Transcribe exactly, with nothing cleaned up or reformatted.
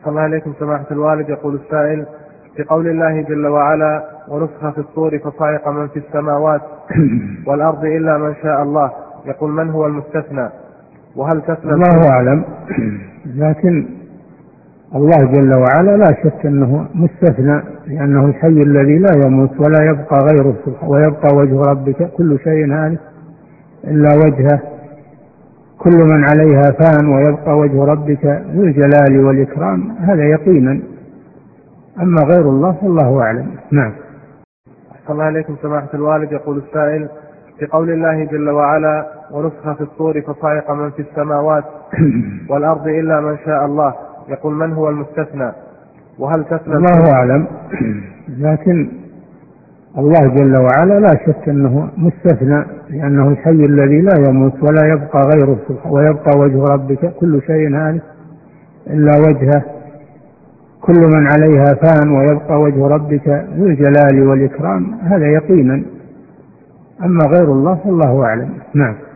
صلى الله عليكم سماحة الوالد. يقول السائل: في قول الله جل وعلا: ونفخ في الصور فصعق من في السماوات والأرض إلا من شاء الله، يقول من هو المستثنى؟ وهل تسلم؟ الله أعلم، لكن الله جل وعلا لا شك أنه مستثنى، لأنه الحي الذي لا يموت ولا يبقى غيره، ويبقى وجه ربك كل شيء هالك إلا وجهه، كل من عليها فان ويبقى وجه ربك ذو الجلال والإكرام، هذا يقينا. أما غير الله فالله أعلم. نعم. صلى الله عليكم سماحة الوالد. يقول السائل: في قول الله جل وعلا: ونفخ في الصور فصعق من في السماوات والأرض إلا من شاء الله، يقول من هو المستثنى؟ وهل تسلم؟ الله أعلم، لكن الله جل وعلا لا شك أنه مستثنى، لأنه الحي الذي لا يموت ولا يبقى غيره، ويبقى وجه ربك كل شيء هالك إلا وجهه، كل من عليها فان ويبقى وجه ربك ذو الجلال والإكرام، هذا يقينا. أما غير الله فالله أعلم. نعم.